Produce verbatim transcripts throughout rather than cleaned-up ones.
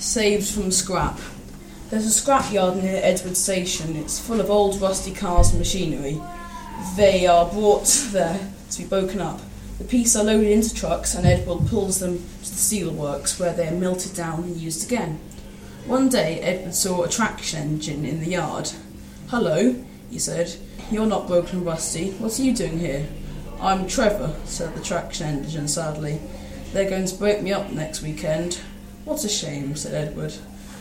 Saved from scrap. There's a scrapyard near Edward Station. It's full of old rusty cars and machinery. They are brought there to be broken up. The pieces are loaded into trucks and Edward pulls them to the steelworks where they are melted down and used again. One day Edward saw a traction engine in the yard. "Hello," he said. "You're not broken and rusty. What are you doing here?" "I'm Trevor," said the traction engine sadly. "They're going to break me up next weekend." "What a shame," said Edward.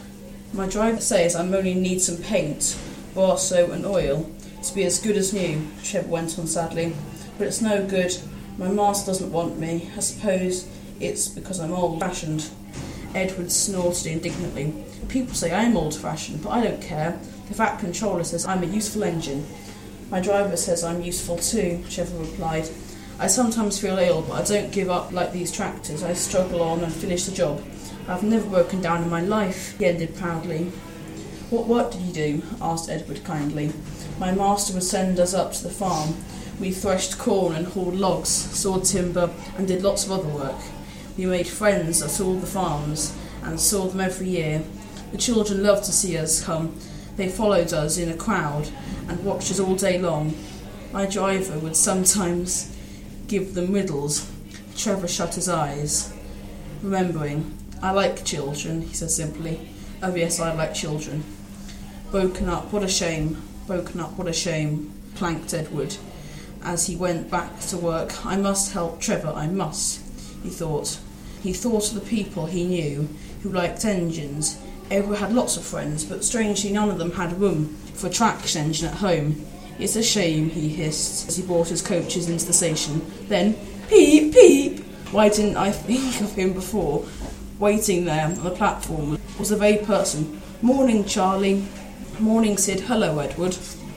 "My driver says I only need some paint, bar soap and oil to be as good as new," Trevor went on sadly. "But it's no good. My master doesn't want me. I suppose it's because I'm old-fashioned." Edward snorted indignantly. "People say I'm old-fashioned, but I don't care. The Fat Controller says I'm a useful engine." "My driver says I'm useful too," Trevor replied. "I sometimes feel ill, but I don't give up like these tractors. I struggle on and finish the job. I've never broken down in my life," he ended proudly. "What work did you do?" asked Edward kindly. "My master would send us up to the farm. We threshed corn and hauled logs, sawed timber, and did lots of other work. We made friends at all the farms and saw them every year. The children loved to see us come. They followed us in a crowd and watched us all day long. My driver would sometimes give them riddles." Trevor shut his eyes, remembering. "I like children," he said simply. "Oh yes, I like children." "Broken up, what a shame. Broken up, what a shame," planked Edward as he went back to work. "I must help Trevor, I must," he thought. He thought of the people he knew who liked engines. Edward had lots of friends, but strangely none of them had room for a traction engine at home. "It's a shame," he hissed as he brought his coaches into the station. Then, "Peep, peep! Why didn't I think of him before?" Waiting there on the platform was the very person. "Morning, Charlie." "Morning, Sid. Hello, Edward."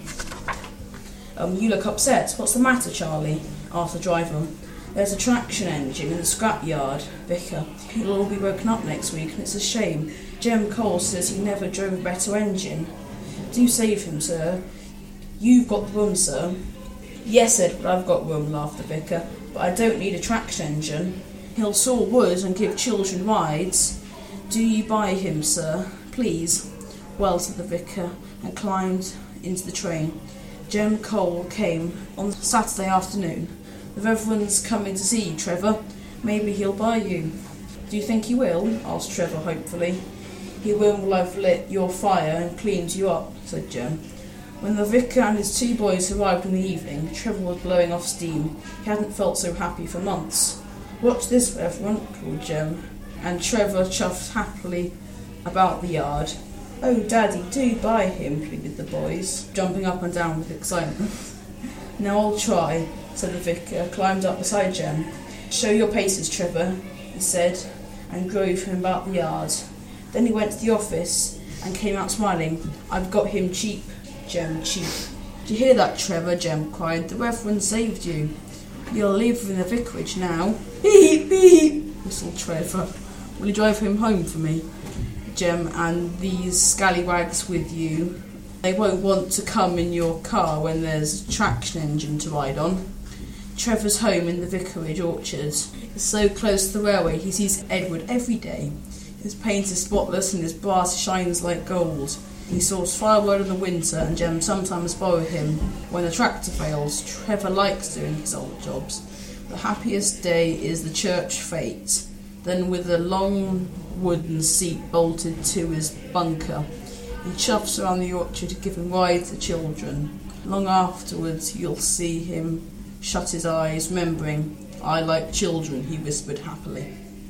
Um, you look upset. What's the matter, Charlie?" asked the driver. "There's a traction engine in the scrapyard, Vicar. It'll all be broken up next week, and it's a shame. Jem Cole says he never drove a better engine." "Do save him, sir." "You've got the room, sir." "Yes, Edward, I've got room," laughed the Vicar, "but I don't need a traction engine. He'll saw wood and give children rides. Do you buy him, sir, please?" "Well," said the Vicar, and climbed into the train. Jem Cole came on Saturday afternoon. "The Reverend's coming to see you, Trevor. Maybe he'll buy you." "Do you think he will?" asked Trevor hopefully. "He will when I've lit your fire and cleaned you up," said Jem. When the Vicar and his two boys arrived in the evening, Trevor was blowing off steam. He hadn't felt so happy for months. "Watch this, Reverend," called Jem, and Trevor chuffed happily about the yard. "Oh, Daddy, do buy him," pleaded the boys, jumping up and down with excitement. "Now I'll try," said the Vicar, climbed up beside Jem. "Show your paces, Trevor," he said, and drove him about the yard. Then he went to the office and came out smiling. "I've got him cheap, Jem, cheap." "Do you hear that, Trevor?" Jem cried. "The Reverend saved you. You'll live in the vicarage now." "Beep, beep," whistled Trevor. "Will you drive him home for me, Jem, and these scallywags with you? They won't want to come in your car when there's a traction engine to ride on." Trevor's home in the vicarage orchard is so close to the railway he sees Edward every day. His paint is spotless and his brass shines like gold. He saws firewood in the winter, and Jem sometimes borrow him when the tractor fails. Trevor likes doing his old jobs. The happiest day is the church fete. Then, with a long wooden seat bolted to his bunker, he chuffs around the orchard, giving rides to children. Long afterwards, you'll see him shut his eyes, remembering, "I like children," he whispered happily.